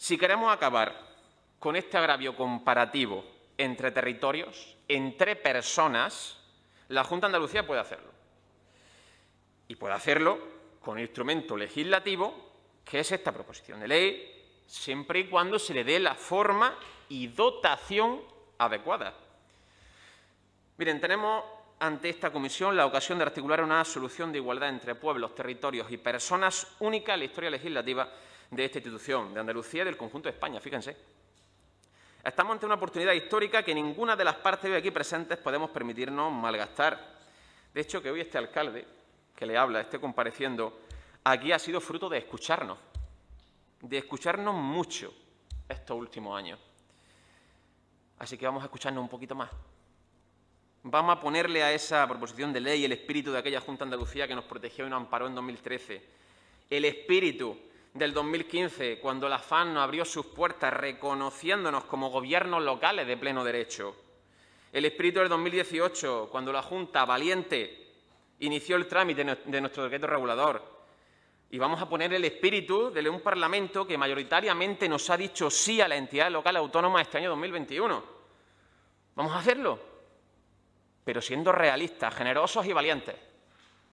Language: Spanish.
Si queremos acabar con este agravio comparativo entre territorios, entre personas, la Junta de Andalucía puede hacerlo. Y puede hacerlo con un instrumento legislativo, que es esta proposición de ley, siempre y cuando se le dé la forma y dotación adecuada. Miren, tenemos ante esta comisión la ocasión de articular una solución de igualdad entre pueblos, territorios y personas única en la historia legislativa de esta institución, de Andalucía y del conjunto de España, fíjense. Estamos ante una oportunidad histórica que ninguna de las partes hoy aquí presentes podemos permitirnos malgastar. De hecho, que hoy este alcalde que le habla, esté compareciendo aquí, ha sido fruto de escucharnos mucho estos últimos años. Así que vamos a escucharnos un poquito más. Vamos a ponerle a esa proposición de ley el espíritu de aquella Junta de Andalucía que nos protegió y nos amparó en 2013. El espíritu del 2015, cuando la FAN nos abrió sus puertas reconociéndonos como gobiernos locales de pleno derecho. El espíritu del 2018, cuando la Junta, valiente, inició el trámite de nuestro decreto regulador. Y vamos a poner el espíritu de un Parlamento que mayoritariamente nos ha dicho sí a la entidad local autónoma este año 2021. Vamos a hacerlo, pero siendo realistas, generosos y valientes.